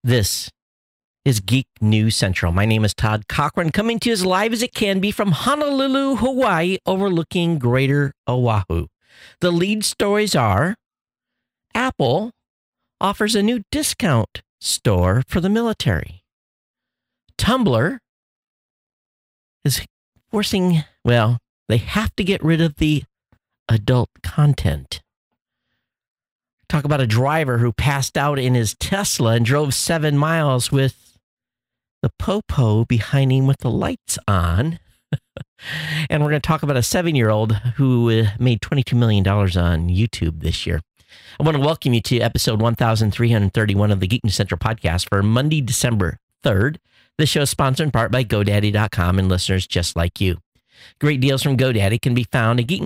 This is Geek News Central. My name is Todd Cochran, coming to you as live as it can be from Honolulu, Hawaii, overlooking Greater Oahu. The lead stories are Apple offers a new discount store for the military. Tumblr is forcing, they have to get rid of the adult content. Talk about a driver who passed out in his Tesla and drove 7 miles with the popo behind him with the lights on. And we're going to talk about a 7-year-old who made $22 million on YouTube this year. I want to welcome you to episode 1331 of the Geek News Central podcast for Monday, December 3rd. This show is sponsored in part by GoDaddy.com and listeners just like you. Great deals from GoDaddy can be found at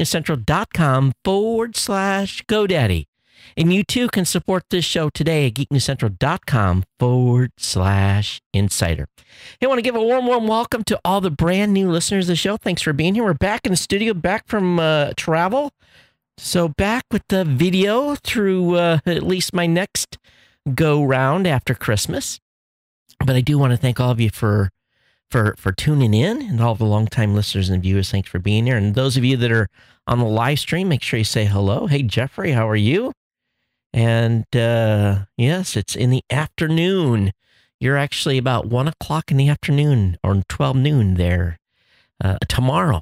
geeknewscentral.com/GoDaddy. And you too can support this show today at geeknewscentral.com/insider. Hey, I want to give a warm welcome to all the brand new listeners of the show. Thanks for being here. We're back in the studio, back from travel. So back with the video through at least my next go round after Christmas. But I do want to thank all of you for tuning in, and all the longtime listeners and viewers. Thanks for being here. And those of you that are on the live stream, make sure you say hello. Hey, Jeffrey, how are you? And yes, it's in the afternoon. You're actually about 1 o'clock in the afternoon, or 12 noon there tomorrow.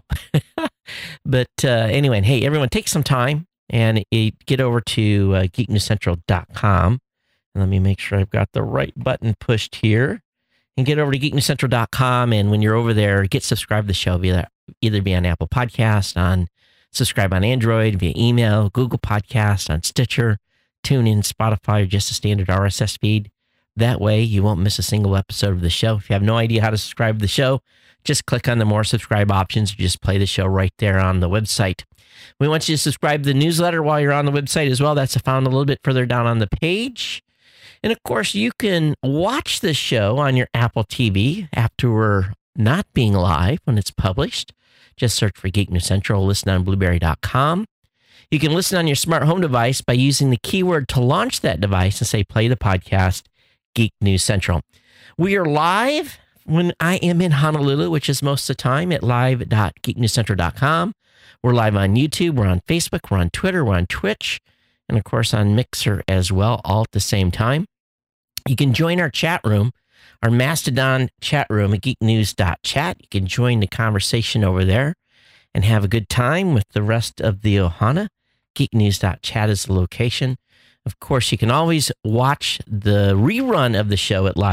But anyway, hey, everyone, take some time and get over to geeknewscentral.com. And let me make sure I've got the right button pushed here. And get over to geeknewscentral.com. And when you're over there, get subscribed to the show either via on Apple Podcast, on subscribe on Android, via email, Google Podcast, on Stitcher, TuneIn, Spotify, or just a standard RSS feed. That way, you won't miss a single episode of the show. If you have no idea how to subscribe to the show, just click on the more subscribe options or just play the show right there on the website. We want you to subscribe to the newsletter while you're on the website as well. That's found a little bit further down on the page. And of course, you can watch the show on your Apple TV after we're not being live when it's published. Just search for Geek News Central, listen on Blueberry.com. You can listen on your smart home device by using the keyword to launch that device and say, play the podcast, Geek News Central. We are live when I am in Honolulu, which is most of the time, at live.geeknewscentral.com. We're live on YouTube, we're on Facebook, we're on Twitter, we're on Twitch, and of course on Mixer as well, all at the same time. You can join our chat room, our Mastodon chat room at geeknews.chat. You can join the conversation over there and have a good time with the rest of the Ohana. Geeknews.chat is the location. Of course, you can always watch the rerun of the show at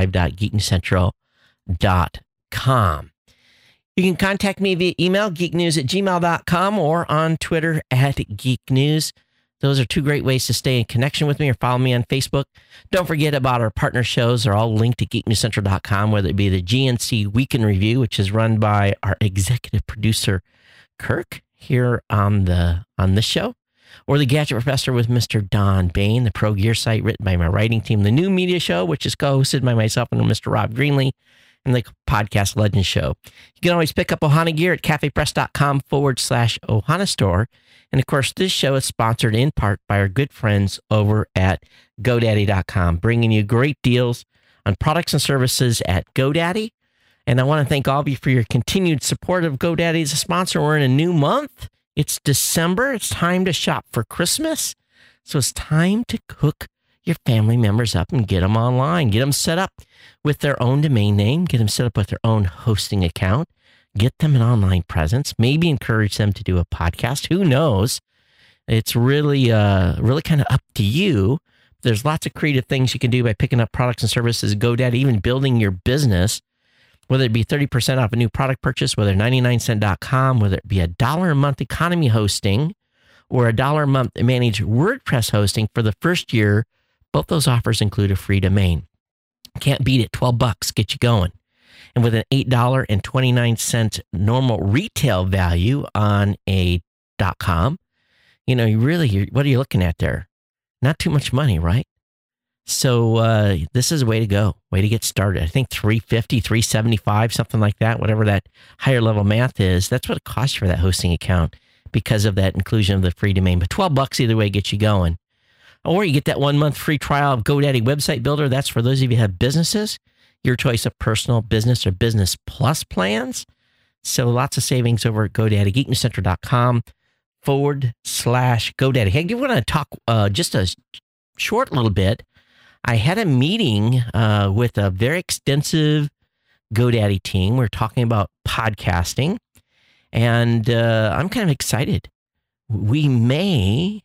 live.geeknewscentral.com. You can contact me via email, geeknews@gmail.com, or on Twitter @geeknews. Those are two great ways to stay in connection with me, or follow me on Facebook. Don't forget about our partner shows. They're all linked to geeknewscentral.com, whether it be the GNC Week in Review, which is run by our executive producer, Kirk, here on this show, or the Gadget Professor with Mr. Don Bain, the Pro Gear site written by my writing team, the New Media Show, which is co-hosted by myself and Mr. Rob Greenlee, and the Podcast Legend Show. You can always pick up Ohana gear at cafepress.com/Ohana store. And of course, this show is sponsored in part by our good friends over at GoDaddy.com, bringing you great deals on products and services at GoDaddy. And I want to thank all of you for your continued support of GoDaddy as a sponsor. We're in a new month. It's December. It's time to shop for Christmas. So it's time to hook your family members up and get them online. Get them set up with their own domain name. Get them set up with their own hosting account. Get them an online presence. Maybe encourage them to do a podcast. Who knows? It's really kind of up to you. There's lots of creative things you can do by picking up products and services at GoDaddy, even building your business, whether it be 30% off a new product purchase, whether 99cent.com, whether it be $1 a month economy hosting, or $1 a month managed WordPress hosting for the first year. Both those offers include a free domain. Can't beat it. $12, get you going. And with an $8.29 normal retail value on a .com, what are you looking at there? Not too much money, right? So this is a way to go, way to get started. I think $350, $375, something like that, whatever that higher level math is. That's what it costs for that hosting account because of that inclusion of the free domain. But $12 either way gets you going. Or you get that 1 month free trial of GoDaddy Website Builder. That's for those of you who have businesses, your choice of personal, business, or business plus plans. So lots of savings over at GoDaddy, geeknewscentral.com/GoDaddy. Hey, you want to talk just a short little bit? I had a meeting with a very extensive GoDaddy team. We're talking about podcasting, and I'm kind of excited. We may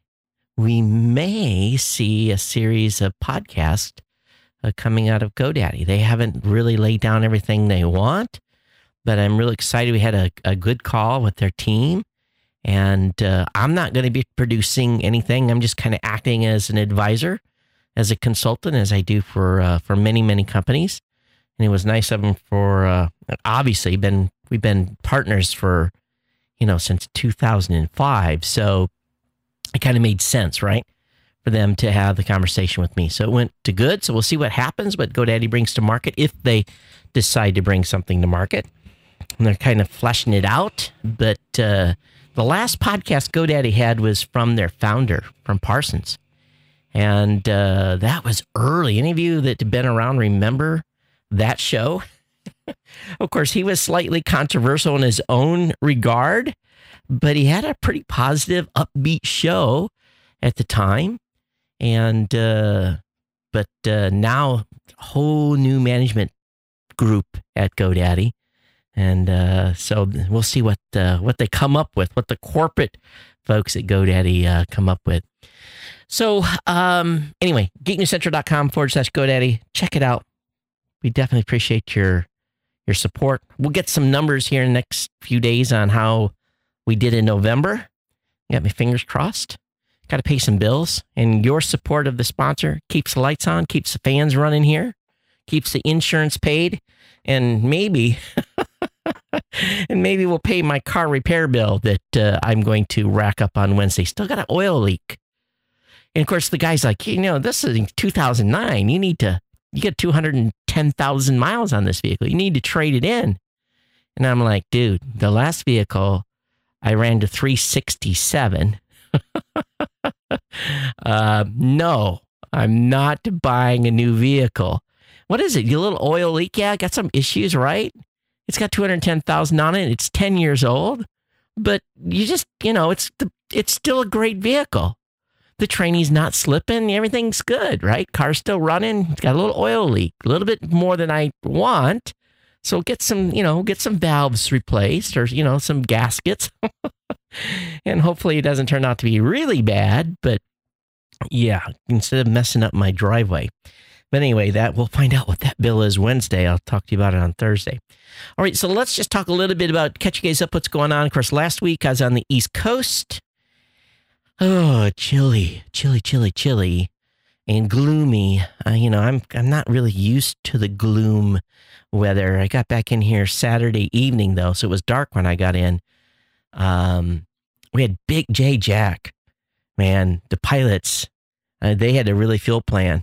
see a series of podcasts coming out of GoDaddy. They haven't really laid down everything they want, but I'm really excited. We had a good call with their team, and I'm not going to be producing anything. I'm just kind of acting as an advisor, as a consultant, as I do for many, many companies. And it was nice of them for, obviously, we've been partners for, since 2005. So it kind of made sense, right, for them to have the conversation with me. So it went to good. So we'll see what happens, what GoDaddy brings to market, if they decide to bring something to market. And they're kind of fleshing it out. But the last podcast GoDaddy had was from their founder, from Parsons. And that was early. Any of you that have been around remember that show? Of course, he was slightly controversial in his own regard, but he had a pretty positive, upbeat show at the time. And but now whole new management group at GoDaddy, and so we'll see what they come up with, what the corporate folks at GoDaddy come up with. So anyway, geeknewscentral.com/GoDaddy. Check it out. We definitely appreciate your support. We'll get some numbers here in the next few days on how we did in November. Got my fingers crossed. Got to pay some bills. And your support of the sponsor keeps the lights on, keeps the fans running here, keeps the insurance paid, and maybe we'll pay my car repair bill that I'm going to rack up on Wednesday. Still got an oil leak. And of course, the guy's like, this is 2009. You get 210,000 miles on this vehicle. You need to trade it in. And I'm like, dude, the last vehicle I ran to 367. No, I'm not buying a new vehicle. What is it? Your little oil leak? Yeah, got some issues, right? It's got 210,000 on it. It's 10 years old, but you just, it's still a great vehicle. The trainee's not slipping. Everything's good, right? Car's still running. It's got a little oil leak, a little bit more than I want. So get some valves replaced, or, some gaskets. And hopefully it doesn't turn out to be really bad, but yeah, instead of messing up my driveway. But anyway, we'll find out what that bill is Wednesday. I'll talk to you about it on Thursday. All right, so let's just talk a little bit about, catch you guys up what's going on. Of course, last week I was on the East Coast. Oh, chilly, and gloomy. I'm not really used to the gloom weather. I got back in here Saturday evening, though, so it was dark when I got in. We had Big J Jack. Man, the pilots, they had to really field plan.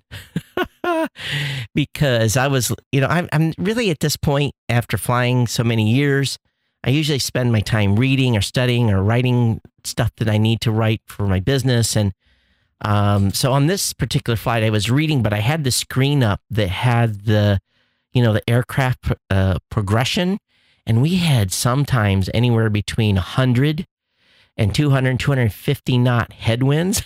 Because I was, I'm really at this point, after flying so many years, I usually spend my time reading or studying or writing stuff that I need to write for my business. And so on this particular flight, I was reading, but I had the screen up that had the aircraft progression. And we had sometimes anywhere between 100 and 200, 250 knot headwinds.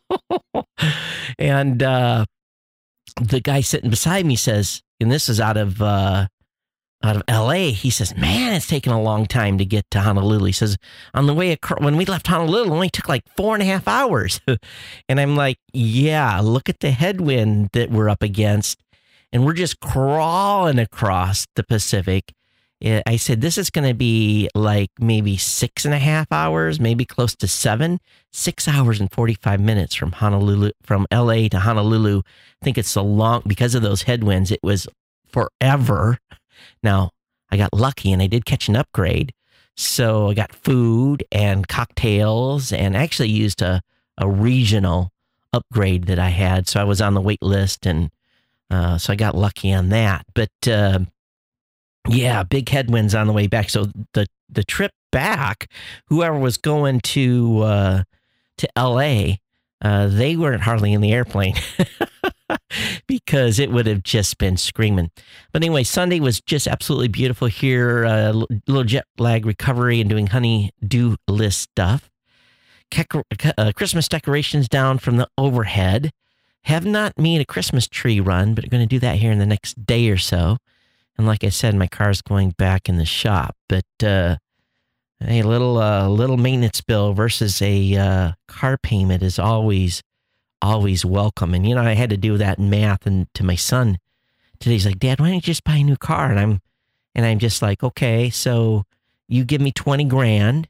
And the guy sitting beside me says, and this is out of LA, he says, man, it's taken a long time to get to Honolulu. He says, on the way, when we left Honolulu, it only took like 4.5 hours. And I'm like, yeah, look at the headwind that we're up against. And we're just crawling across the Pacific. I said, this is going to be like maybe 6.5 hours, maybe close to 7, 6 hours and 45 minutes from LA to Honolulu. I think it's so long because of those headwinds. It was forever. Now, I got lucky and I did catch an upgrade. So I got food and cocktails, and actually used a regional upgrade that I had. So I was on the wait list, and so I got lucky on that. But yeah, big headwinds on the way back. So the trip back, whoever was going to LA, they weren't hardly in the airplane because it would have just been screaming. But anyway, Sunday was just absolutely beautiful here. Little jet lag recovery and doing honey-do list stuff. Christmas decorations down from the overhead. Have not made a Christmas tree run, but I'm going to do that here in the next day or so. And like I said, my car's going back in the shop. But a little maintenance bill versus a car payment is always welcome. And I had to do that math and to my son today. He's like, Dad, why don't you just buy a new car? And I'm just like, okay, so you give me 20 grand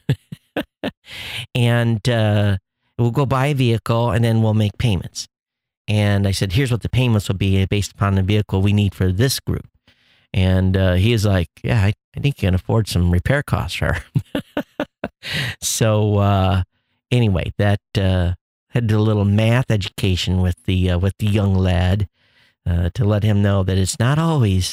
and we'll go buy a vehicle and then we'll make payments. And I said, here's what the payments will be based upon the vehicle we need for this group. And he is like, yeah, I think you can afford some repair costs, sure. So anyway, that had to do a little math education with the young lad to let him know that it's not always.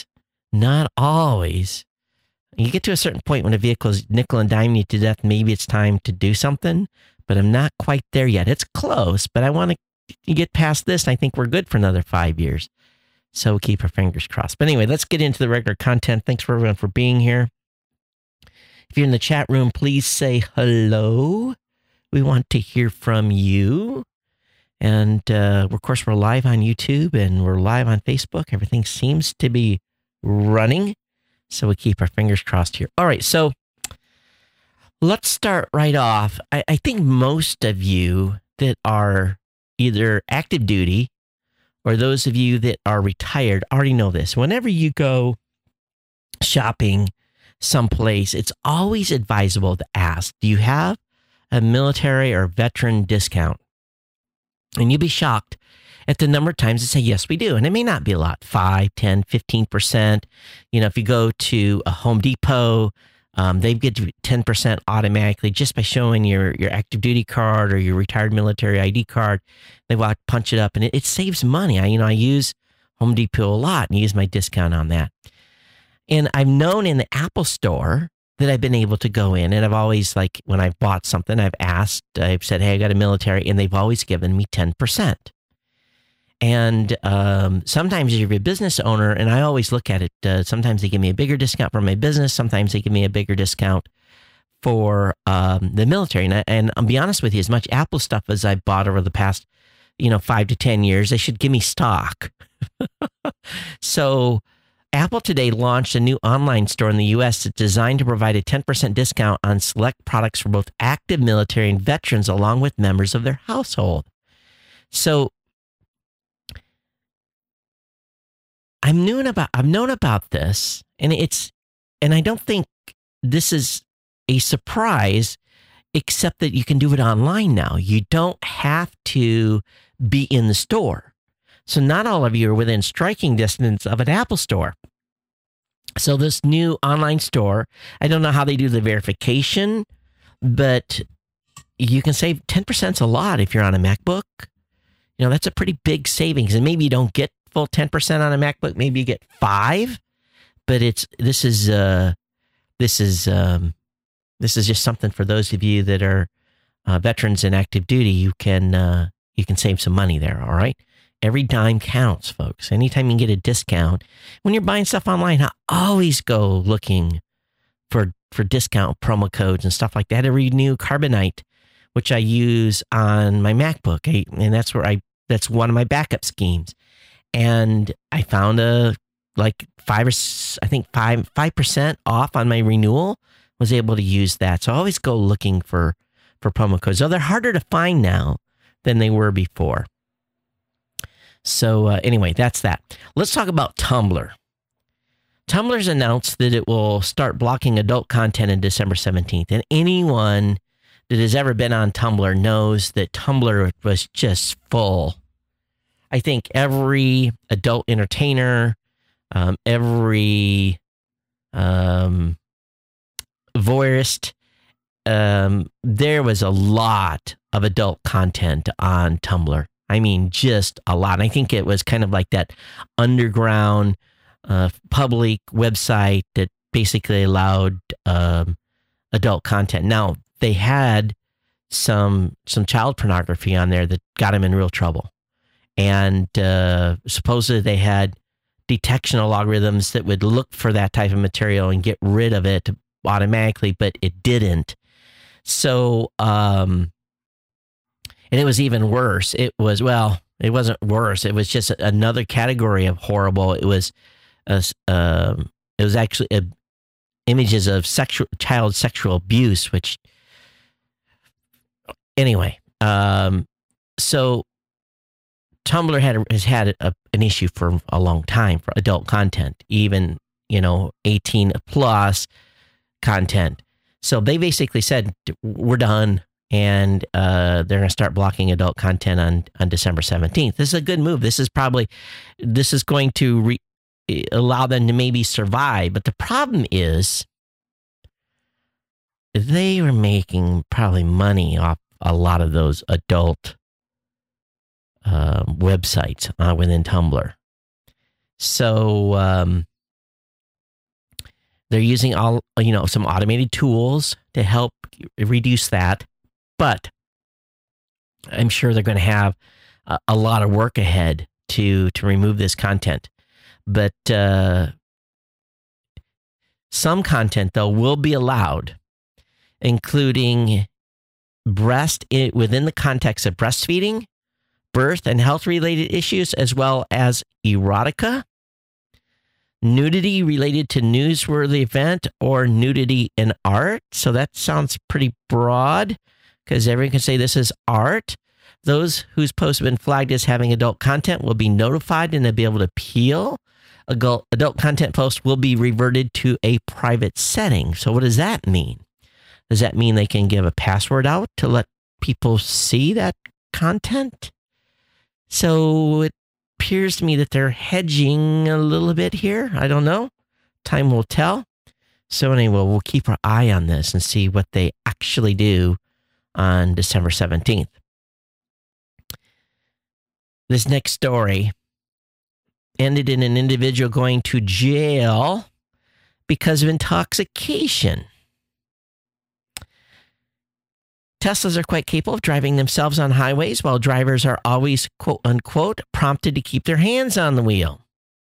You get to a certain point when a vehicle is nickel and diming you to death, maybe it's time to do something, but I'm not quite there yet. It's close, but I want to get past this, and I think we're good for another 5 years. So we'll keep our fingers crossed. But anyway, let's get into the regular content. Thanks for everyone for being here. If you're in the chat room, please say hello. We want to hear from you. And of course, we're live on YouTube and we're live on Facebook. Everything seems to be running. So we keep our fingers crossed here. All right, so let's start right off. I think most of you that are either active duty or those of you that are retired already know this. Whenever you go shopping someplace, it's always advisable to ask, do you have a military or veteran discount? And you'll be shocked at the number of times they say, yes, we do. And it may not be a lot, 5, 10, 15%. If you go to a Home Depot, they get 10% automatically just by showing your active duty card or your retired military ID card. They will punch it up and it saves money. I use Home Depot a lot and use my discount on that. And I've known in the Apple store that I've been able to go in, and I've always, like, when I've bought something, I've said, hey, I got a military, and they've always given me 10%. And sometimes you're a business owner, and I always look at it. Sometimes they give me a bigger discount for my business. Sometimes they give me a bigger discount for the military. And I'll be honest with you, as much Apple stuff as I bought over the past, 5 to 10 years, they should give me stock. So Apple today launched a new online store in the U.S. that's designed to provide a 10% discount on select products for both active military and veterans, along with members of their household. So I've known about this, and I don't think this is a surprise, except that you can do it online now. You don't have to be in the store. So not all of you are within striking distance of an Apple store. So this new online store, I don't know how they do the verification, but you can save 10%. A lot if you're on a MacBook. That's a pretty big savings. And maybe you don't get full 10% on a MacBook. Maybe you get 5%, but this is just something for those of you that are veterans and active duty. You can save some money there. All right. Every dime counts, folks. Anytime you can get a discount. When you're buying stuff online, I always go looking for discount promo codes and stuff like that. Every new Carbonite, which I use on my MacBook, and that's one of my backup schemes. And I found 5% off on my renewal. Was able to use that. So I always go looking for promo codes. So they're harder to find now than they were before. So anyway, that's that. Let's talk about Tumblr. Tumblr's announced that it will start blocking adult content on December 17th. And anyone that has ever been on Tumblr knows that Tumblr was just full. I think every adult entertainer, every voyeurist, there was a lot of adult content on Tumblr. I mean, just a lot. I think it was kind of like that underground public website that basically allowed adult content. Now, they had some child pornography on there that got him in real trouble. And supposedly they had detection algorithms that would look for that type of material and get rid of it automatically, but it didn't. So, and it was even worse. It wasn't worse. It was just another category of horrible. It was actually images of child sexual abuse, which, anyway, so Tumblr has had an issue for a long time for adult content, even, 18 plus content. So they basically said, we're done, and they're going to start blocking adult content on December 17th. This is a good move. This is going to allow them to maybe survive. But the problem is they were making probably money off a lot of those adult websites within Tumblr. So they're using some automated tools to help reduce that. But I'm sure they're going to have a lot of work ahead to remove this content. But some content, though, will be allowed, including within the context of breastfeeding, birth and health-related issues, as well as erotica, nudity related to newsworthy event, or nudity in art. So that sounds pretty broad, because everyone can say this is art. Those whose posts have been flagged as having adult content will be notified and they'll be able to appeal. Adult content posts will be reverted to a private setting. So what does that mean? Does that mean they can give a password out to let people see that content? So it appears to me that they're hedging a little bit here. I don't know. Time will tell. So anyway, we'll keep our eye on this and see what they actually do on December 17th. This next story ended in an individual going to jail because of intoxication. Teslas are quite capable of driving themselves on highways, while drivers are always, quote unquote, prompted to keep their hands on the wheel.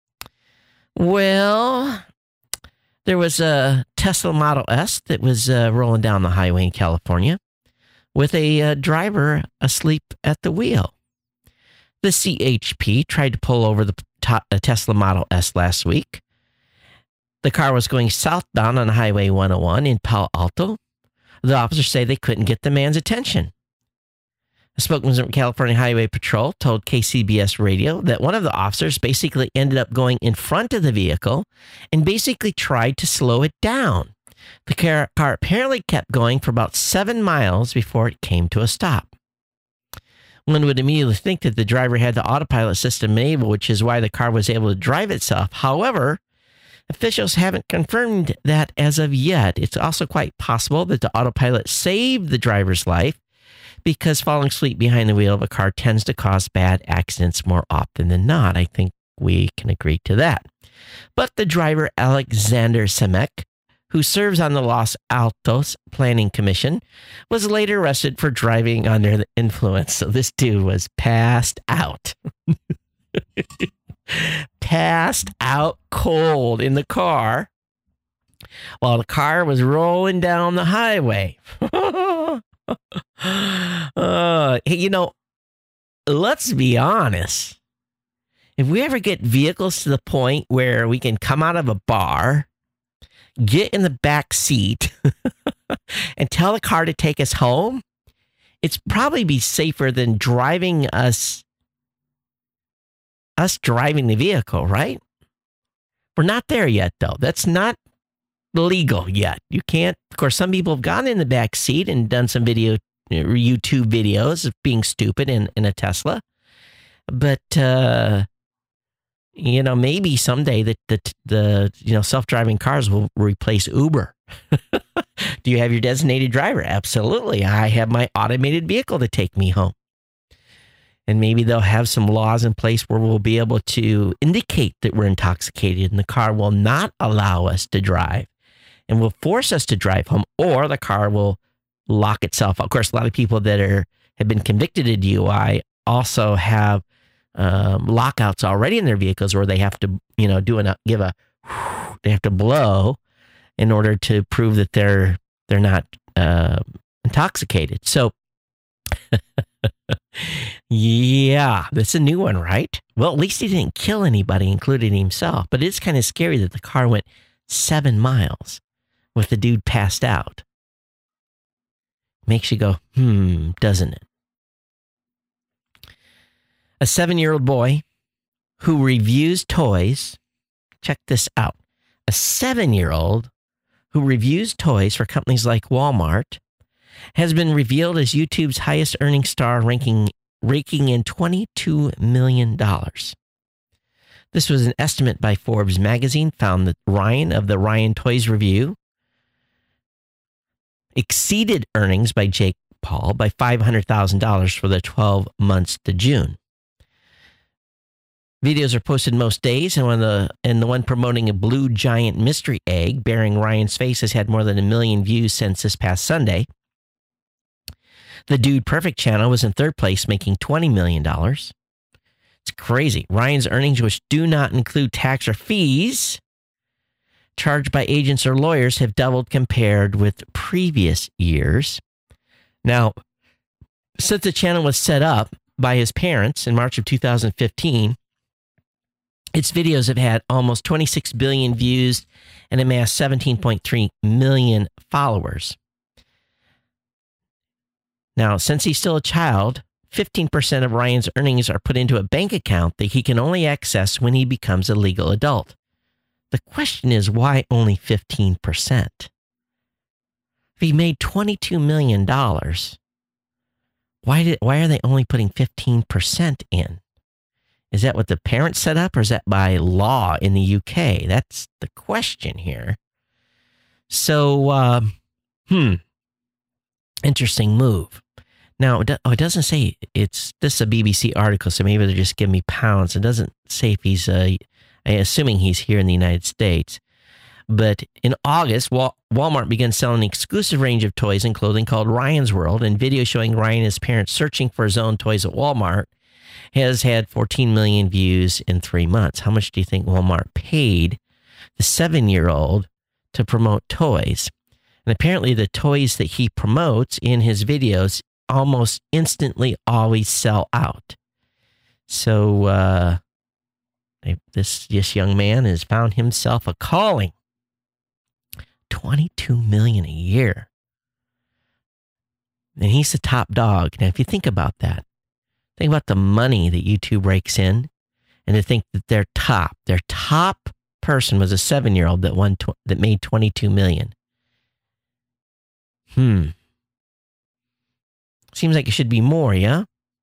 Well, there was a Tesla Model S that was rolling down the highway in California with a driver asleep at the wheel. The CHP tried to pull over the Tesla Model S last week. The car was going southbound on Highway 101 in Palo Alto. The officers say they couldn't get the man's attention. A spokesman from California Highway Patrol told KCBS Radio that one of the officers basically ended up going in front of the vehicle and basically tried to slow it down. The car apparently kept going for about 7 miles before it came to a stop. One would immediately think that the driver had the autopilot system enabled, which is why the car was able to drive itself. However, officials haven't confirmed that as of yet. It's also quite possible that the autopilot saved the driver's life because falling asleep behind the wheel of a car tends to cause bad accidents more often than not. I think we can agree to that. But the driver, Alexander Semek, who serves on the Los Altos Planning Commission, was later arrested for driving under the influence. So this dude was passed out. Passed out cold in the car while the car was rolling down the highway. Let's be honest. If we ever get vehicles to the point where we can come out of a bar, get in the back seat, and tell the car to take us home, it's probably be safer than driving us driving the vehicle, right? We're not there yet, though. That's not legal yet. You can't, of course, some people have gone in the back seat and done some YouTube videos of being stupid in a Tesla. But, maybe someday the self-driving cars will replace Uber. Do you have your designated driver? Absolutely. I have my automated vehicle to take me home. And maybe they'll have some laws in place where we'll be able to indicate that we're intoxicated and the car will not allow us to drive and will force us to drive home, or the car will lock itself. Of course, a lot of people that have been convicted of DUI also have lockouts already in their vehicles where they have to, they have to blow in order to prove that they're not intoxicated. So, yeah, that's a new one, right? Well, at least he didn't kill anybody, including himself. But it's kind of scary that the car went 7 miles with the dude passed out. Makes you go, doesn't it? A 7-year-old boy who reviews toys, check this out. A 7-year-old who reviews toys for companies like Walmart has been revealed as YouTube's highest earning star, raking in $22 million. This was an estimate by Forbes magazine, found that Ryan of the Ryan Toys Review exceeded earnings by Jake Paul by $500,000 for the 12 months to June. Videos are posted most days, and the one promoting a blue giant mystery egg bearing Ryan's face has had more than 1 million views since this past Sunday. The Dude Perfect channel was in third place, making $20 million. It's crazy. Ryan's earnings, which do not include tax or fees charged by agents or lawyers, have doubled compared with previous years. Now, since the channel was set up by his parents in March of 2015, its videos have had almost 26 billion views and amassed 17.3 million followers. Now, since he's still a child, 15% of Ryan's earnings are put into a bank account that he can only access when he becomes a legal adult. The question is, why only 15%? If he made $22 million, why are they only putting 15% in? Is that what the parents set up, or is that by law in the UK? That's the question here. So, interesting move. Now, it doesn't say this is a BBC article, so maybe they're just giving me pounds. It doesn't say if he's, assuming he's here in the United States. But in August, Walmart began selling an exclusive range of toys and clothing called Ryan's World, and video showing Ryan and his parents searching for his own toys at Walmart has had 14 million views in 3 months. How much do you think Walmart paid the 7-year-old to promote toys? And apparently the toys that he promotes in his videos almost instantly always sell out. So this young man has found himself a calling. $22 million a year. And he's the top dog. Now, if you think about that, think about the money that YouTube rakes in, and to think that their top person was a 7-year-old that made $22 million. Seems like it should be more, yeah?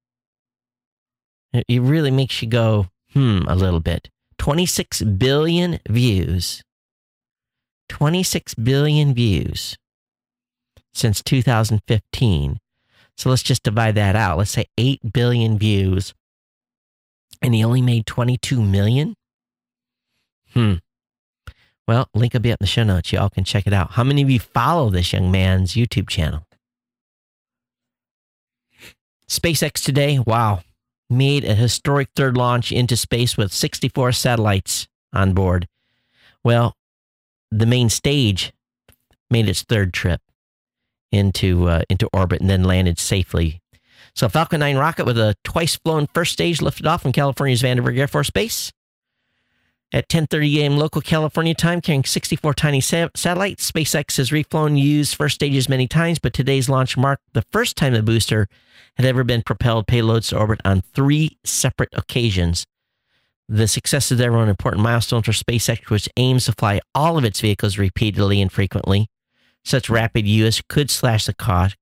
It really makes you go, a little bit. 26 billion views. 26 billion views since 2015. So let's just divide that out. Let's say 8 billion views, and he only made 22 million? Well, link will be up in the show notes. Y'all can check it out. How many of you follow this young man's YouTube channel? SpaceX today, wow, made a historic third launch into space with 64 satellites on board. Well, the main stage made its third trip into orbit and then landed safely. So Falcon 9 rocket with a twice-flown first stage lifted off from California's Vandenberg Air Force Base at 10:30 a.m. local California time, carrying 64 tiny satellites. SpaceX has reflown used first stages many times, but today's launch marked the first time the booster had ever been propelled payloads to orbit on 3 separate occasions. The success is therefore an important milestone for SpaceX, which aims to fly all of its vehicles repeatedly and frequently. Such rapid use could slash the cost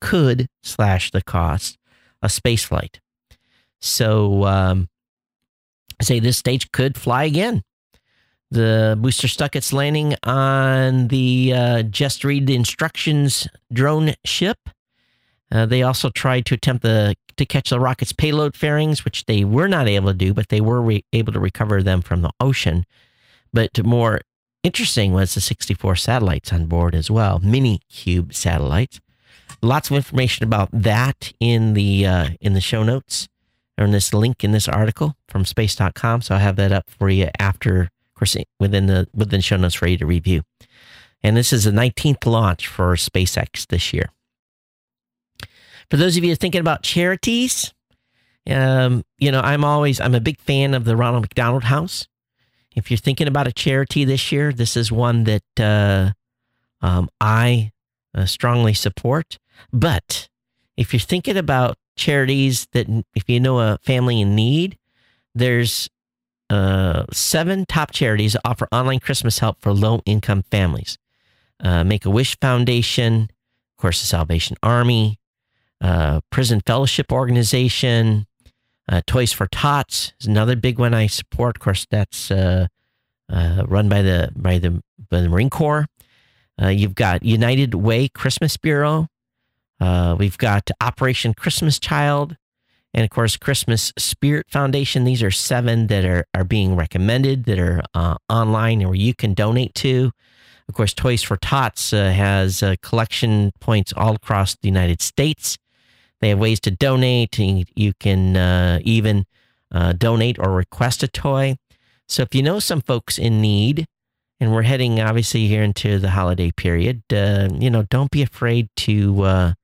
of spaceflight. So, say this stage could fly again. The booster stuck its landing on the Just Read the Instructions drone ship. They also tried to attempt to catch the rocket's payload fairings, which they were not able to do, but they were able to recover them from the ocean. But more interesting was the 64 satellites on board as well, mini cube satellites. Lots of information about that in the show notes, or in this link in this article from space.com. So I have that up for you after, of course, within the show notes for you to review. And this is the 19th launch for SpaceX this year. For those of you thinking about charities, I'm a big fan of the Ronald McDonald House. If you're thinking about a charity this year, this is one that I strongly support. But if you're thinking about charities that, if you know a family in need, there's 7 top charities that offer online Christmas help for low-income families. Make-A-Wish Foundation, of course, the Salvation Army, Prison Fellowship Organization, Toys for Tots is another big one I support. Of course, that's run by the Marine Corps. You've got United Way Christmas Bureau. We've got Operation Christmas Child, and of course, Christmas Spirit Foundation. These are 7 that are being recommended, that are online and where you can donate to. Of course, Toys for Tots has collection points all across the United States. They have ways to donate. You can even donate or request a toy. So if you know some folks in need, and we're heading obviously here into the holiday period, don't be afraid to,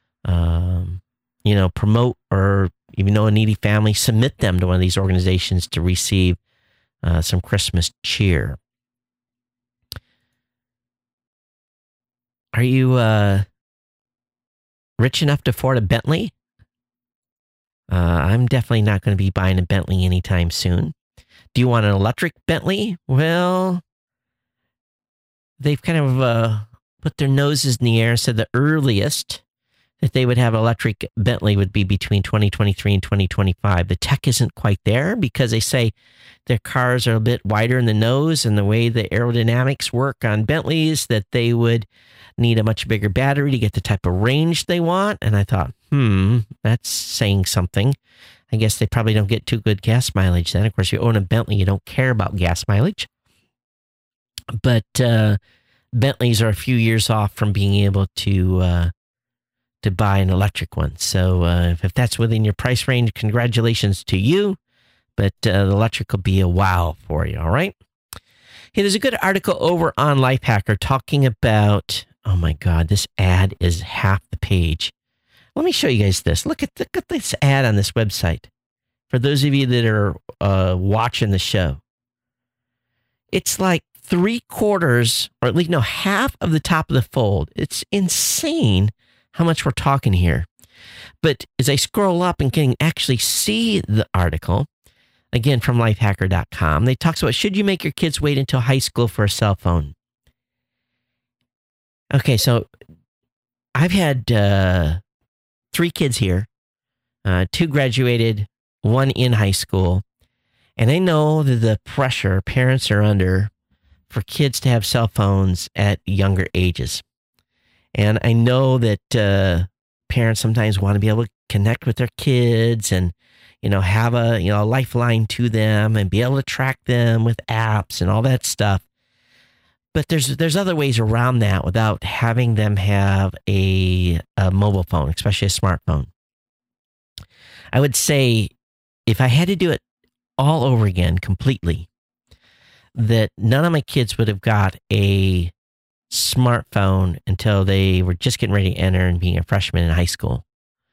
promote, or if you know a needy family, submit them to one of these organizations to receive some Christmas cheer. Are you rich enough to afford a Bentley? I'm definitely not going to be buying a Bentley anytime soon. Do you want an electric Bentley? Well, they've kind of put their noses in the air and said the earliest that they would have an electric Bentley would be between 2023 and 2025. The tech isn't quite there because they say their cars are a bit wider in the nose, and the way the aerodynamics work on Bentleys, that they would need a much bigger battery to get the type of range they want. And I thought, that's saying something. I guess they probably don't get too good gas mileage then. Of course, you own a Bentley, you don't care about gas mileage. But Bentleys are a few years off from being able to buy an electric one. So if that's within your price range, congratulations to you. But the electric will be a wow for you, all right? Hey, there's a good article over on Lifehacker talking about, oh my God, this ad is half the page. Let me show you guys this. Look at this ad on this website. For those of you that are watching the show, it's like 3/4, or at least half of the top of the fold. It's insane how much we're talking here. But as I scroll up and can actually see the article, again from lifehacker.com, they talk about, should you make your kids wait until high school for a cell phone? Okay, so I've had 3 kids here, 2 graduated, 1 in high school, and I know that the pressure parents are under for kids to have cell phones at younger ages. And I know that parents sometimes want to be able to connect with their kids and, have a lifeline to them and be able to track them with apps and all that stuff. But there's other ways around that without having them have a mobile phone, especially a smartphone. I would say if I had to do it all over again completely, that none of my kids would have got a smartphone until they were just getting ready to enter and being a freshman in high school.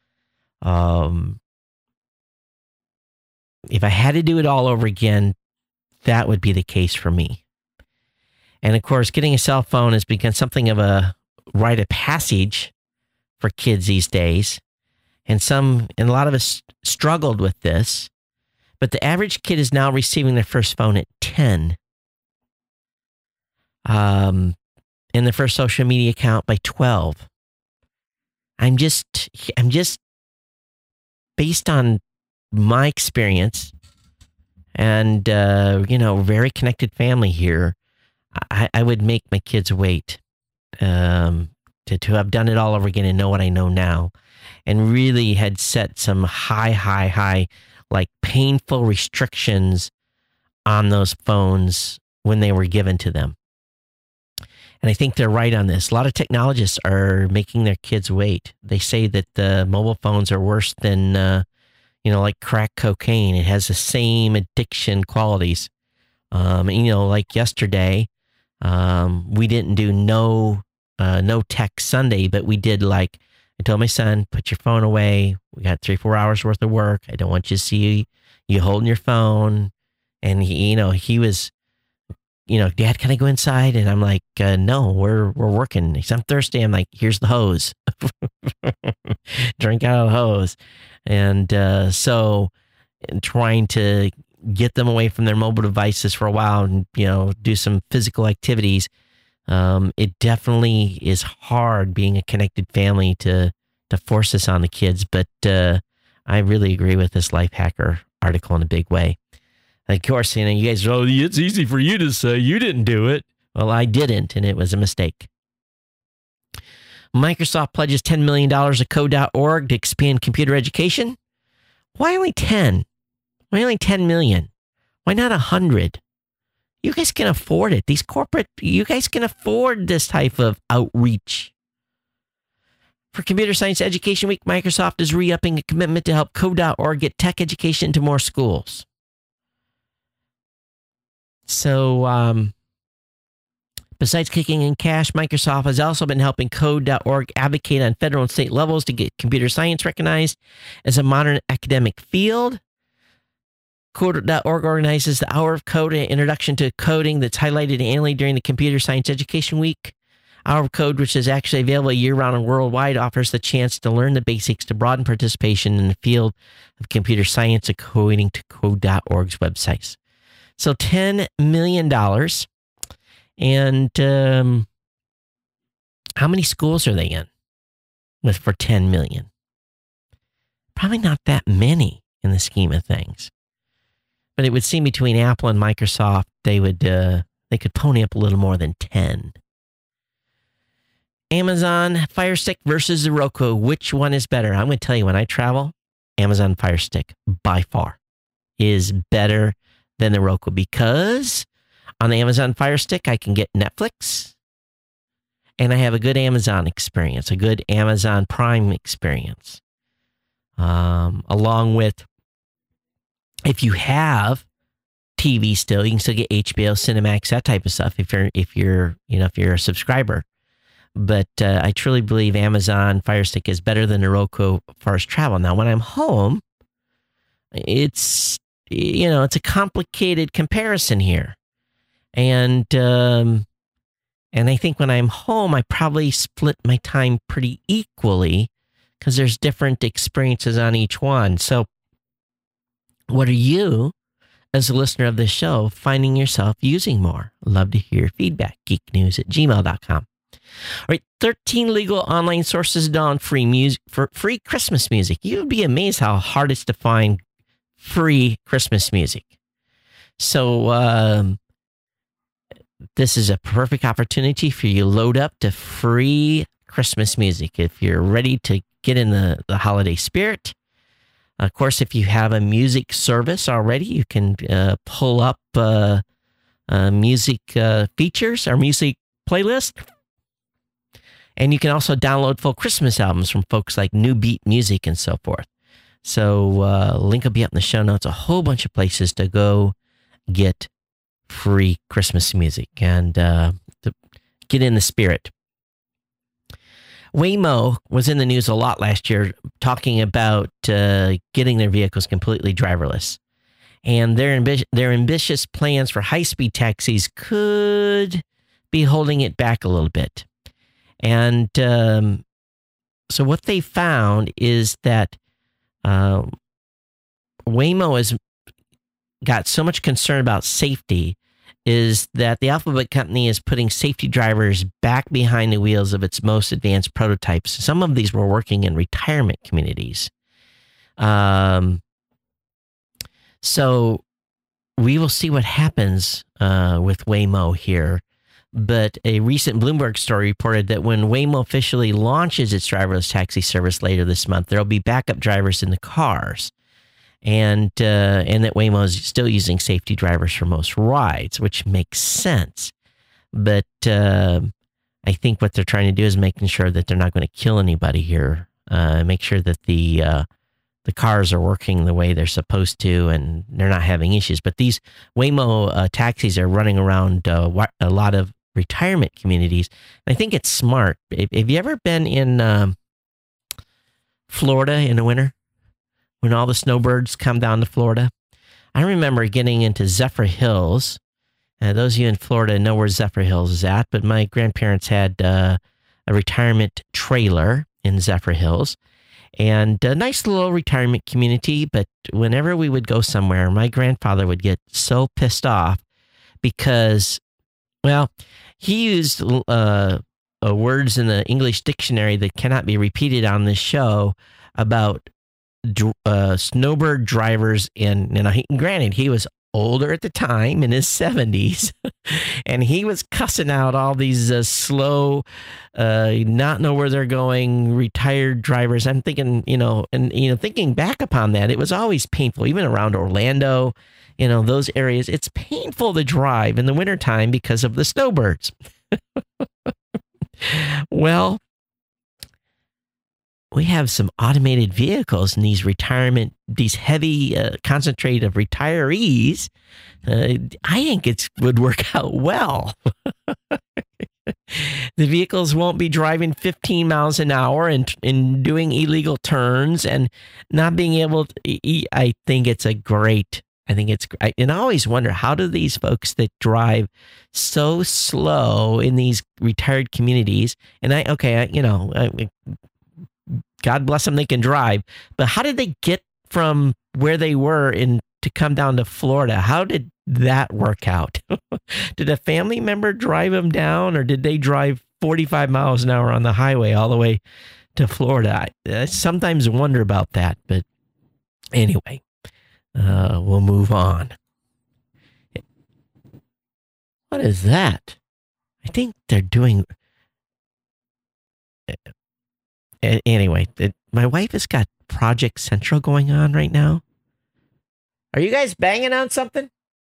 If I had to do it all over again, that would be the case for me. And of course, getting a cell phone has become something of a rite of passage for kids these days. And a lot of us struggled with this, but the average kid is now receiving their first phone at 10. And their first social media account by 12. I'm just based on my experience and, very connected family here. I would make my kids wait to have done it all over again and know what I know now, and really had set some high, like painful restrictions on those phones when they were given to them. And I think they're right on this. A lot of technologists are making their kids wait. They say that the mobile phones are worse than, like crack cocaine. It has the same addiction qualities. Like yesterday, we didn't do no tech Sunday, but we did I told my son, put your phone away. We got 3-4 hours worth of work. I don't want you to see you holding your phone. And he was, Dad, can I go inside? And I'm like, no, we're working. He's on Thursday. I'm like, here's the hose. Drink out of the hose. And trying to get them away from their mobile devices for a while and, do some physical activities. It definitely is hard being a connected family to force this on the kids. But I really agree with this Life Hacker article in a big way. Of course, you guys, it's easy for you to say you didn't do it. Well, I didn't, and it was a mistake. Microsoft pledges $10 million to code.org to expand computer education. Why only 10? Why only 10 million? Why not 100? You guys can afford it. You guys can afford this type of outreach. For Computer Science Education Week, Microsoft is re-upping a commitment to help code.org get tech education into more schools. So, besides kicking in cash, Microsoft has also been helping Code.org advocate on federal and state levels to get computer science recognized as a modern academic field. Code.org organizes the Hour of Code, an introduction to coding that's highlighted annually during the Computer Science Education Week. Hour of Code, which is actually available year-round and worldwide, offers the chance to learn the basics to broaden participation in the field of computer science, according to Code.org's websites. So $10 million. And how many schools are they in for $10 million? Probably not that many in the scheme of things. But it would seem between Apple and Microsoft, they could pony up a little more than 10. Amazon Fire Stick versus the Roku. Which one is better? I'm going to tell you, when I travel, Amazon Fire Stick by far is better than the Roku, because on the Amazon Fire Stick, I can get Netflix, and I have a good Amazon experience, a good Amazon Prime experience. Along with, if you have TV still, you can still get HBO, Cinemax, that type of stuff if you're a subscriber. But I truly believe Amazon Fire Stick is better than the Roku as far as travel. Now, when I'm home, it's a complicated comparison here. And I think when I'm home, I probably split my time pretty equally because there's different experiences on each one. So what are you, as a listener of this show, finding yourself using more? Love to hear feedback. geeknews@gmail.com. All right, 13 legal online sources on free music for free Christmas music. You'd be amazed how hard it's to find free Christmas music. So this is a perfect opportunity for you to load up to free Christmas music if you're ready to get in the holiday spirit. Of course, if you have a music service already, you can pull up music features or music playlist. And you can also download full Christmas albums from folks like New Beat Music and so forth. So link will be up in the show notes. A whole bunch of places to go get free Christmas music and to get in the spirit. Waymo was in the news a lot last year talking about getting their vehicles completely driverless. And their ambitious plans for high-speed taxis could be holding it back a little bit. And so what they found is that Waymo has got so much concern about safety is that the Alphabet company is putting safety drivers back behind the wheels of its most advanced prototypes. Some of these were working in retirement communities. So we will see what happens with Waymo here. But a recent Bloomberg story reported that when Waymo officially launches its driverless taxi service later this month, there'll be backup drivers in the cars. And that Waymo is still using safety drivers for most rides, which makes sense. But I think what they're trying to do is making sure that they're not going to kill anybody here. Make sure that the cars are working the way they're supposed to, and they're not having issues. But these Waymo taxis are running around a lot of retirement communities. And I think it's smart. Have you ever been in Florida in the winter when all the snowbirds come down to Florida? I remember getting into Zephyr Hills. Those of you in Florida know where Zephyr Hills is at, but my grandparents had a retirement trailer in Zephyr Hills, and a nice little retirement community. But whenever we would go somewhere, my grandfather would get so pissed off because, well, he used words in the English dictionary that cannot be repeated on this show about snowbird drivers. And granted, he was older at the time, in his 70s, and he was cussing out all these slow, not know where they're going, retired drivers. I'm thinking, thinking back upon that, it was always painful, even around Orlando, those areas. It's painful to drive in the wintertime because of the snowbirds. Well, we have some automated vehicles in these heavy concentrate of retirees. I think it would work out well. The vehicles won't be driving 15 miles an hour and doing illegal turns and not being able to. I think it's great. And I always wonder, how do these folks that drive so slow in these retired communities, God bless them, they can drive, but how did they get from where they were to come down to Florida? How did that work out? Did a family member drive them down, or did they drive 45 miles an hour on the highway all the way to Florida? I sometimes wonder about that, but anyway, we'll move on. What is that? I think they're doing... Anyway, my wife has got Project Central going on right now. Are you guys banging on something?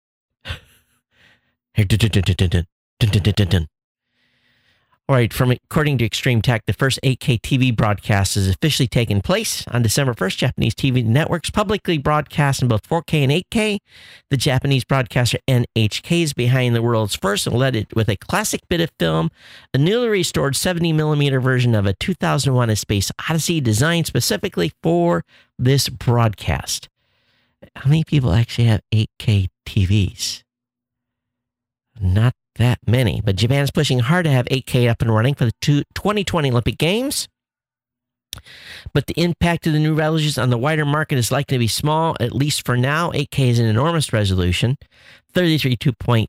All right, according to Extreme Tech, the first 8K TV broadcast has officially taken place on December 1st. Japanese TV networks publicly broadcast in both 4K and 8K. The Japanese broadcaster NHK is behind the world's first and led it with a classic bit of film, a newly restored 70mm version of a 2001 A Space Odyssey designed specifically for this broadcast. How many people actually have 8K TVs? Not that many, but Japan is pushing hard to have 8K up and running for the 2020 Olympic Games. But the impact of the new resolutions on the wider market is likely to be small, at least for now. 8K is an enormous resolution, 33.2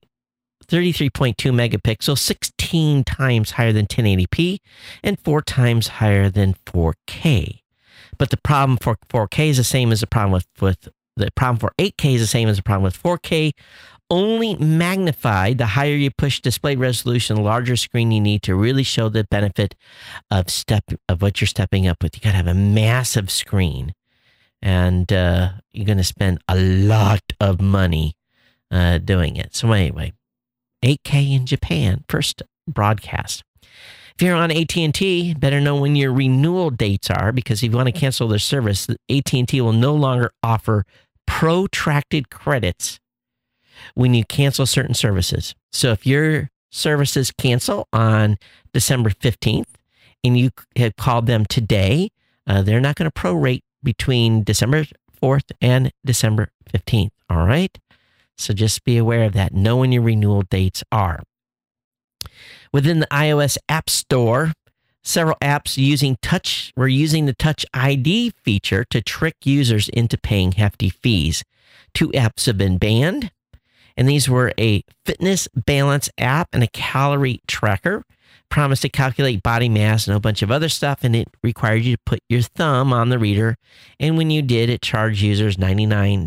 megapixels, 16 times higher than 1080p, and 4 times higher than 4K. But the problem for 4K is the same as the problem with the problem for 8K is the same as the problem with 4K. Only magnified. The higher you push display resolution, the larger screen you need to really show the benefit of what you're stepping up with. You got to have a massive screen, and you're going to spend a lot of money doing it. So anyway, 8K in Japan, first broadcast. If you're on AT&T, better know when your renewal dates are, because if you want to cancel their service, AT&T will no longer offer protracted credits when you cancel certain services. So if your services cancel on December 15th and you have called them today, they're not going to prorate between December 4th and December 15th. All right. So just be aware of that. Know when your renewal dates are. Within the iOS App Store, several apps were using the Touch ID feature to trick users into paying hefty fees. 2 apps have been banned, and these were a fitness balance app and a calorie tracker. Promised to calculate body mass and a bunch of other stuff, and it required you to put your thumb on the reader. And when you did, it charged users $99.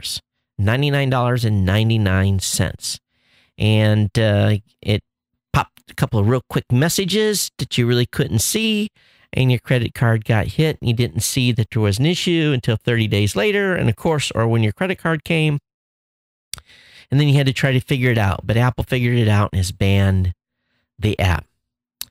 $99.99. And it popped a couple of real quick messages that you really couldn't see, and your credit card got hit, and you didn't see that there was an issue until 30 days later, and of course, or when your credit card came. And then you had to try to figure it out. But Apple figured it out and has banned the app.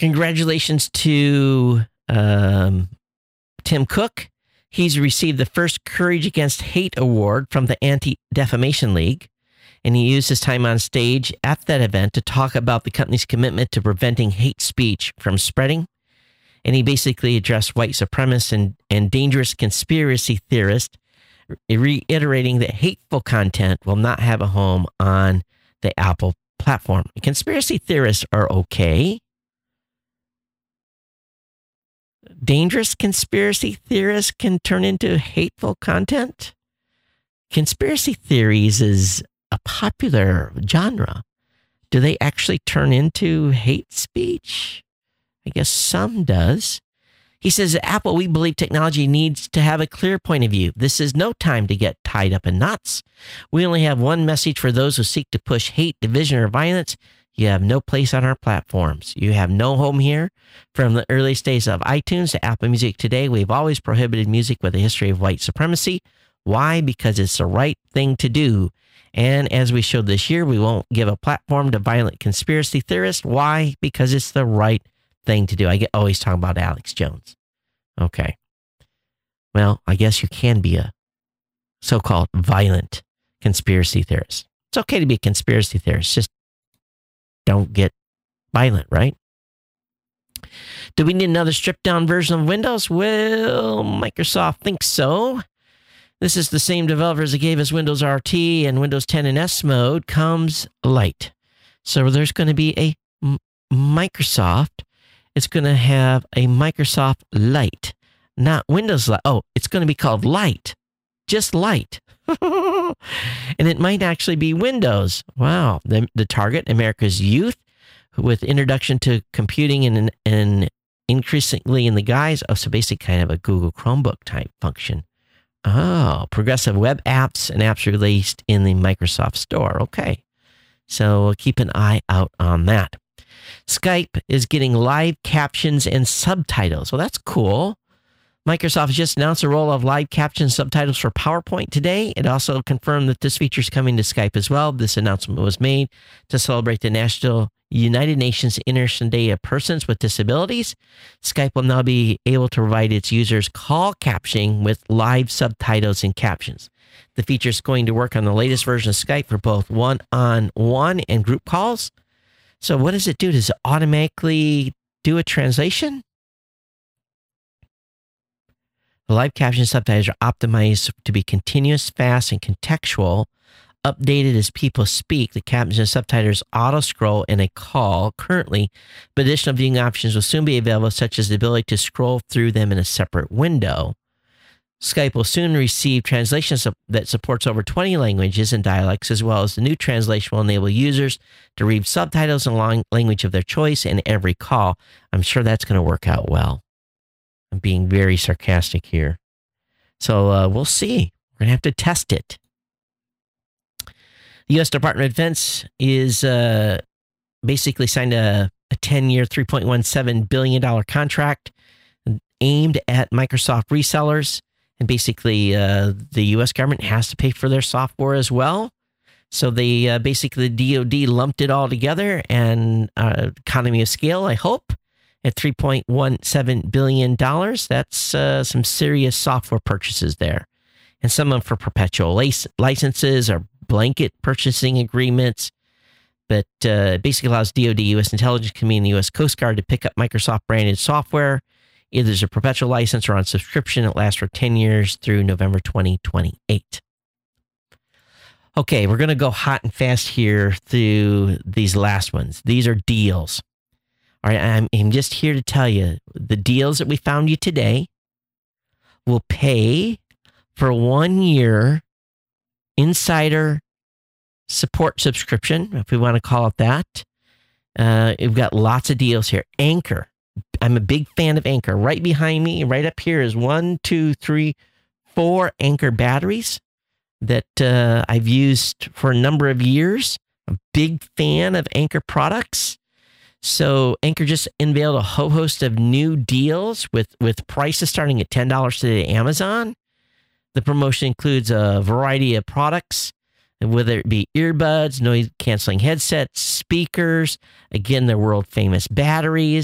Congratulations to Tim Cook. He's received the first Courage Against Hate Award from the Anti-Defamation League, and he used his time on stage at that event to talk about the company's commitment to preventing hate speech from spreading. And he basically addressed white supremacists and dangerous conspiracy theorists, reiterating that hateful content will not have a home on the Apple platform. Conspiracy theorists are okay. Dangerous conspiracy theorists can turn into hateful content. Conspiracy theories is a popular genre. Do they actually turn into hate speech? I guess some does. He says, at Apple, we believe technology needs to have a clear point of view. This is no time to get tied up in knots. We only have one message for those who seek to push hate, division, or violence. You have no place on our platforms. You have no home here. From the earliest days of iTunes to Apple Music today, we've always prohibited music with a history of white supremacy. Why? Because it's the right thing to do. And as we showed this year, we won't give a platform to violent conspiracy theorists. Why? Because it's the right thing to do. I get always talking about Alex Jones. Okay. Well, I guess you can be a so-called violent conspiracy theorist. It's okay to be a conspiracy theorist. Just don't get violent, right? Do we need another stripped-down version of Windows? Well, Microsoft thinks so. This is the same developers that gave us Windows RT and Windows 10 in S mode comes Lite. So there's going to be a Microsoft. It's going to have a Microsoft Lite, not Windows Lite. Oh, it's going to be called Lite, just Lite. And it might actually be Windows. Wow. The target, America's youth, with introduction to computing and increasingly in the guise of, so basically kind of a Google Chromebook type function. Oh, progressive web apps and apps released in the Microsoft Store. Okay. So keep an eye out on that. Skype is getting live captions and subtitles. Well, that's cool. Microsoft has just announced the role of live caption subtitles for PowerPoint today. It also confirmed that this feature is coming to Skype as well. This announcement was made to celebrate the National United Nations International Day of Persons with Disabilities. Skype will now be able to provide its users call captioning with live subtitles and captions. The feature is going to work on the latest version of Skype for both one-on-one and group calls. So what does it do? Does it automatically do a translation? The live caption subtitles are optimized to be continuous, fast, and contextual, updated as people speak. The captions and subtitles auto-scroll in a call currently, but additional viewing options will soon be available, such as the ability to scroll through them in a separate window. Skype will soon receive translations that supports over 20 languages and dialects, as well as the new translation will enable users to read subtitles in the language of their choice in every call. I'm sure that's going to work out well. I'm being very sarcastic here. So we'll see. We're going to have to test it. The U.S. Department of Defense is basically signed a 10-year, $3.17 billion contract aimed at Microsoft resellers. And basically, the U.S. government has to pay for their software as well. So they basically, the DoD lumped it all together, and economy of scale, I hope, at $3.17 billion. That's some serious software purchases there. And some of them for perpetual licenses or blanket purchasing agreements. But basically allows DoD, U.S. Intelligence Community, and the U.S. Coast Guard to pick up Microsoft-branded software. Either there's a perpetual license or on subscription. It lasts for 10 years through November 2028. Okay, we're going to go hot and fast here through these last ones. These are deals. All right, I'm just here to tell you, the deals that we found you today will pay for 1 year insider support subscription, if we want to call it that. We've got lots of deals here. Anchor. I'm a big fan of Anchor. Right behind me, right up here is 1, 2, 3, 4 Anchor batteries that I've used for a number of years. I'm a big fan of Anchor products. So Anchor just unveiled a whole host of new deals with prices starting at $10 today at Amazon. The promotion includes a variety of products, whether it be earbuds, noise-canceling headsets, speakers, again, their world-famous batteries,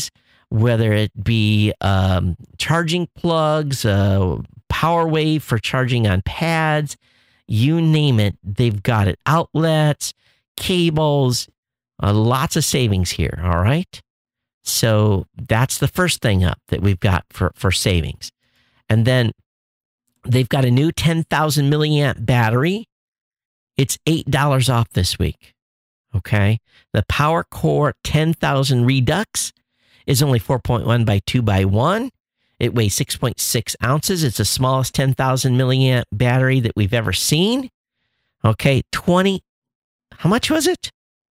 whether it be charging plugs, power wave for charging on pads, you name it, they've got it. Outlets, cables, lots of savings here, all right? So that's the first thing up that we've got for savings. And then they've got a new 10,000 milliamp battery. It's $8 off this week, okay? The PowerCore 10,000 Redux is only 4.1 by 2 by 1. It weighs 6.6 ounces. It's the smallest 10,000 milliamp battery that we've ever seen. Okay, how much was it?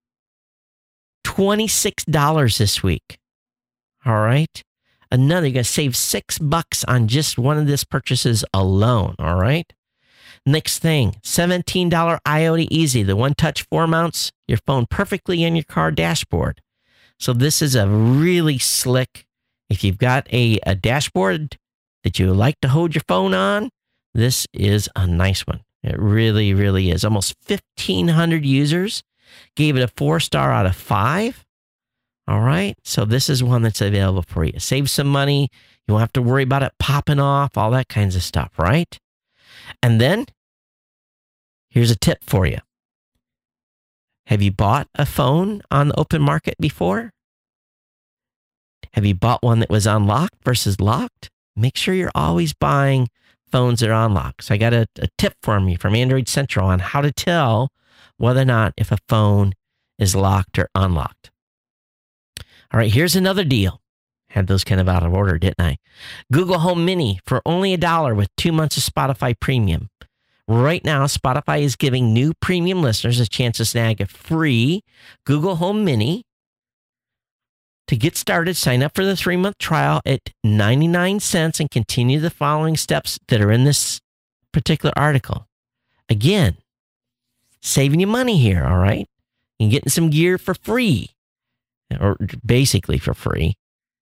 $26 this week. All right. You're going to save $6 on just one of these purchases alone. All right. Next thing, $17 IoT Easy, the one-touch 4 mounts your phone perfectly in your car dashboard. So this is a really slick, if you've got a dashboard that you like to hold your phone on, this is a nice one. It really, really is. Almost 1,500 users gave it a 4-star out of 5. All right. So this is one that's available for you. Save some money. You won't have to worry about it popping off, all that kinds of stuff, right? And then here's a tip for you. Have you bought a phone on the open market before? Have you bought one that was unlocked versus locked? Make sure you're always buying phones that are unlocked. So I got a tip from you from Android Central on how to tell whether or not if a phone is locked or unlocked. All right, here's another deal. Had those kind of out of order, didn't I? Google Home Mini for only $1 with 2 months of Spotify Premium. Right now, Spotify is giving new premium listeners a chance to snag a free Google Home Mini. To get started, sign up for the 3-month trial at 99 cents and continue the following steps that are in this particular article. Again, saving you money here, all right? You're getting some gear for free, or basically for free.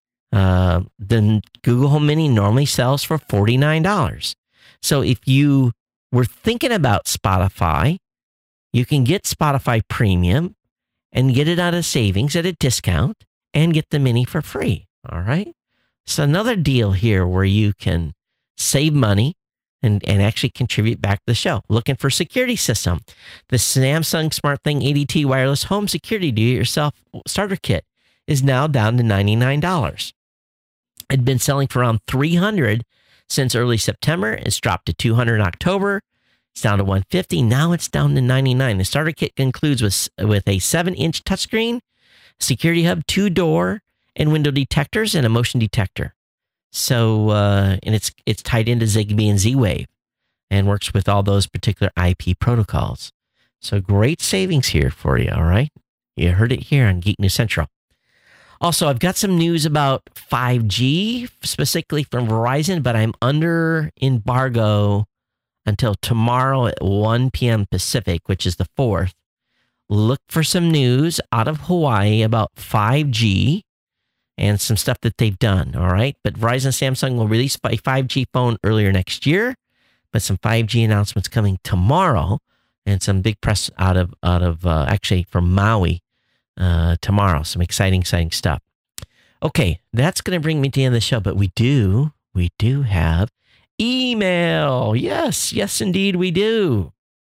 Then Google Home Mini normally sells for $49. So if you were thinking about Spotify, you can get Spotify Premium and get it out of savings at a discount and get the Mini for free. All right. So another deal here where you can save money and actually contribute back to the show. Looking for security system. The Samsung SmartThing 80T wireless home security do-it-yourself starter kit is now down to $99. It'd been selling for around $300 since early September. It's dropped to $200 in October. It's down to $150. Now it's down to $99. The starter kit concludes with a 7-inch touchscreen, security hub, 2-door and window detectors, and a motion detector. So, and it's tied into Zigbee and Z-Wave and works with all those particular IP protocols. So great savings here for you, all right? You heard it here on Geek News Central. Also, I've got some news about 5G, specifically from Verizon, but I'm under embargo until tomorrow at 1 p.m. Pacific, which is the 4th. Look for some news out of Hawaii about 5G and some stuff that they've done, all right? But Verizon and Samsung will release a 5G phone earlier next year, but some 5G announcements coming tomorrow and some big press out of actually from Maui tomorrow. Some exciting stuff. Okay, that's going to bring me to the end of the show, but we do have email. Yes, indeed we do.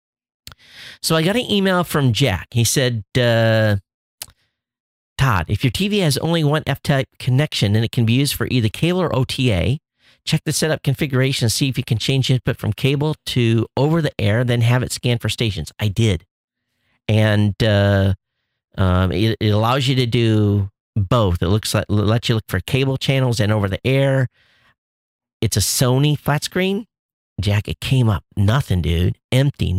So I got an email from Jack. He said, Todd, if your TV has only one F-type connection and it can be used for either cable or OTA, check the setup configuration and see if you can change input from cable to over the air, then have it scan for stations. I did. And it allows you to do both. It lets you look for cable channels and over the air. It's a Sony flat screen. Jack, it came up. Nothing, dude. Empty.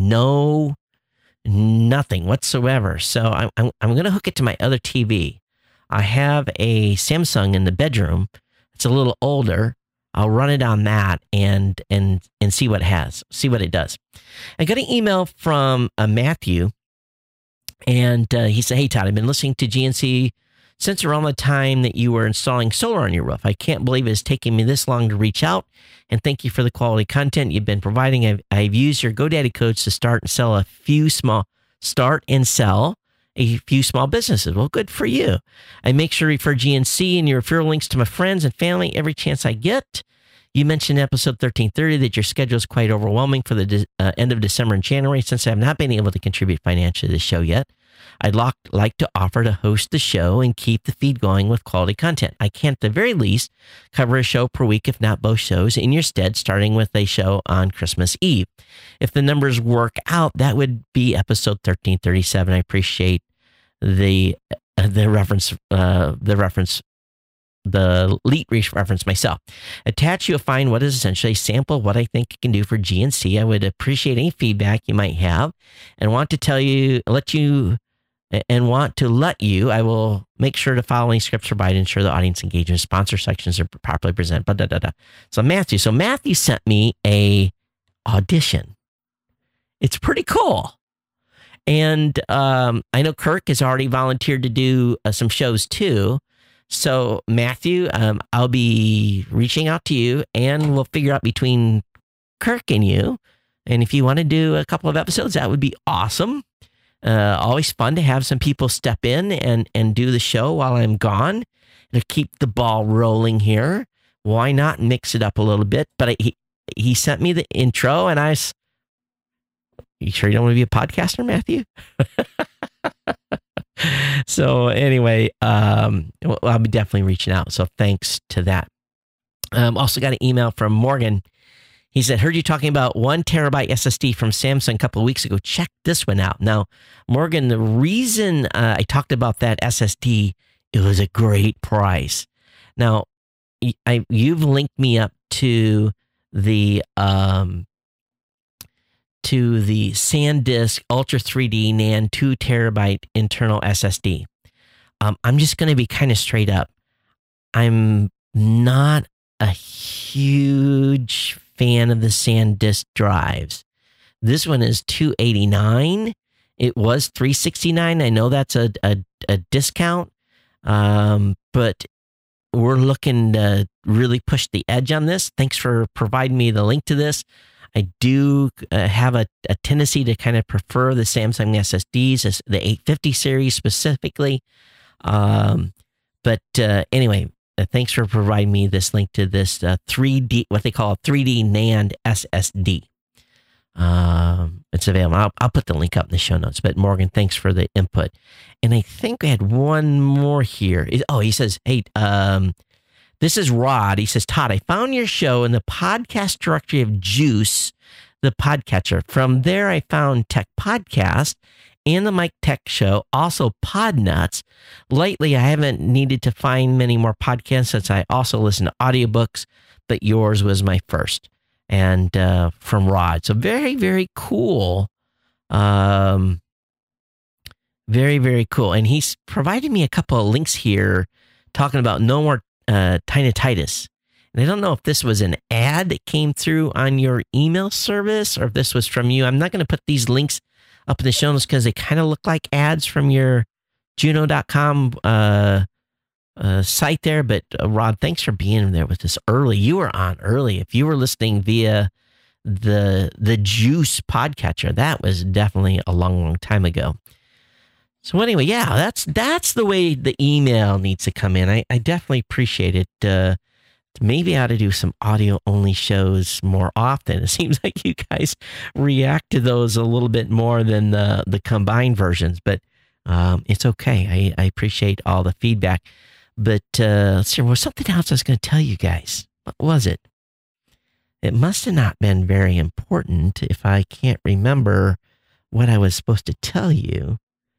Nothing whatsoever. So I'm going to hook it to my other TV. I have a Samsung in the bedroom. It's a little older. I'll run it on that and see what it does. I got an email from Matthew, and he said, "Hey Todd, I've been listening to GNC since around the time that you were installing solar on your roof. I can't believe it's taken me this long to reach out, and thank you for the quality content you've been providing. I've used your GoDaddy codes to start and sell a few small businesses. Well, good for you. I make sure to refer GNC and your referral links to my friends and family every chance I get. You mentioned in episode 1330 that your schedule is quite overwhelming for the end of December and January. Since I have not been able to contribute financially to the show yet, I'd like to offer to host the show and keep the feed going with quality content. I can, at the very least, cover a show per week, if not both shows, in your stead, starting with a show on Christmas Eve. If the numbers work out, that would be episode 1337. I appreciate the reference, the Leet reference myself. Attached, you'll find what is essentially a sample of what I think it can do for GNC. I would appreciate any feedback you might have and want to let you, I will make sure to follow any scripts provided, ensure the audience engagement, sponsor sections are properly presented. So Matthew sent me a audition. It's pretty cool. And I know Kirk has already volunteered to do some shows too. So Matthew, I'll be reaching out to you and we'll figure out between Kirk and you. And if you want to do a couple of episodes, that would be awesome. Always fun to have some people step in and do the show while I'm gone to keep the ball rolling here. Why not mix it up a little bit? But he sent me the intro and you sure you don't want to be a podcaster, Matthew? So anyway, I'll be definitely reaching out. So thanks to that. Also got an email from Morgan. He said, heard you talking about 1 terabyte SSD from Samsung a couple of weeks ago. Check this one out. Now, Morgan, the reason I talked about that SSD, it was a great price. Now, you've linked me up to the SanDisk Ultra 3D NAND 2 terabyte internal SSD. I'm just going to be kind of straight up. I'm not a huge fan of the SanDisk drives. This one is $289. It was $369. I know that's a discount, but we're looking to really push the edge on this. Thanks for providing me the link to this. I do have a tendency to kind of prefer the Samsung SSDs, the 850 series specifically. But anyway, thanks for providing me this link to this 3D, what they call a 3D NAND SSD. It's available. I'll put the link up in the show notes. But Morgan, thanks for the input. And I think I had one more here. He says, hey, this is Rod. He says, Todd, I found your show in the podcast directory of Juice, the podcatcher. From there, I found Tech Podcast and the Mike Tech Show, also Podnuts. Lately, I haven't needed to find many more podcasts since I also listen to audiobooks, but yours was my first. And from Rod. So very, very cool. Very, very cool. And he's provided me a couple of links here talking about no more tinnitus. And I don't know if this was an ad that came through on your email service or if this was from you. I'm not going to put these links up in the show notes because they kind of look like ads from your Juno.com site there. But Rod, thanks for being there with us early. You were on early. If you were listening via the Juice podcatcher, that was definitely a long, long time ago. So anyway, yeah, that's the way the email needs to come in. I definitely appreciate it. Maybe I ought to do some audio-only shows more often. It seems like you guys react to those a little bit more than the combined versions, but it's okay. I appreciate all the feedback. But let's see, there was something else I was going to tell you guys. What was it? It must have not been very important if I can't remember what I was supposed to tell you.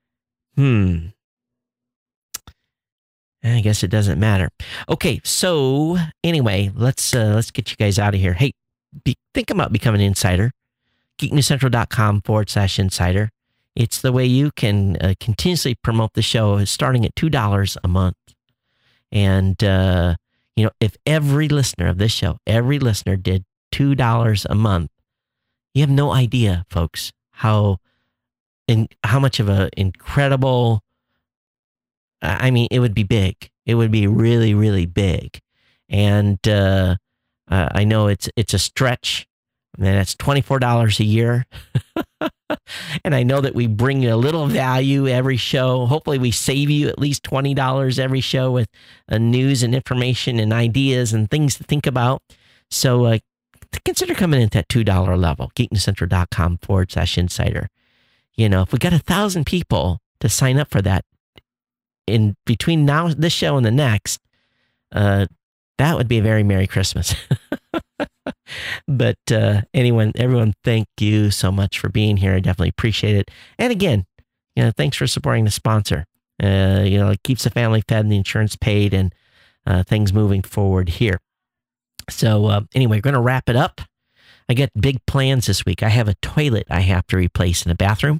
I guess it doesn't matter. Okay, so anyway, let's get you guys out of here. Hey, think about becoming an insider. GeekNewsCentral.com/insider. It's the way you can continuously promote the show, starting at $2 a month. And if every listener of this show, every listener did $2 a month, you have no idea, folks, how much of an incredible. I mean, it would be big. It would be really, really big. And I know it's a stretch And that's $24 a year. And I know that we bring you a little value every show. Hopefully we save you at least $20 every show with news and information and ideas and things to think about. So consider coming in at that $2 level, geeknewscentral.com/insider. You know, if we got 1,000 people to sign up for that in between now, this show and the next, that would be a very Merry Christmas. But everyone, thank you so much for being here. I definitely appreciate it. And again, thanks for supporting the sponsor. It keeps the family fed and the insurance paid and things moving forward here. So anyway, we're going to wrap it up. I got big plans this week. I have a toilet I have to replace in a bathroom.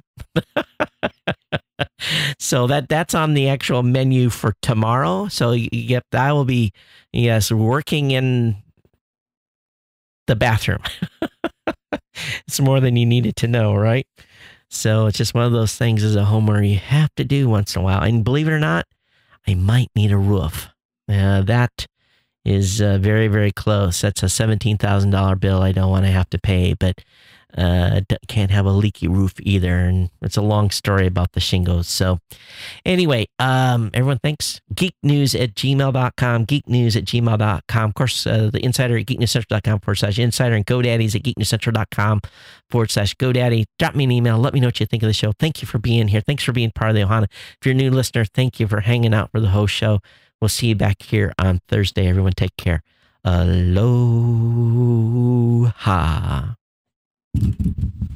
So that's on the actual menu for tomorrow. So I will be, working in the bathroom. It's more than you needed to know, right? So it's just one of those things as a homeowner you have to do once in a while. And believe it or not, I might need a roof. That is very, very close. That's a $17,000 bill I don't want to have to pay, but can't have a leaky roof either. And it's a long story about the shingles. So anyway, everyone, thanks. geeknews@gmail.com, geeknews@gmail.com. Of course, the insider at geeknewscentral.com/insider and GoDaddy's at geeknewscentral.com/GoDaddy. Drop me an email. Let me know what you think of the show. Thank you for being here. Thanks for being part of the Ohana. If you're a new listener, thank you for hanging out for the whole show. We'll see you back here on Thursday. Everyone take care. Aloha.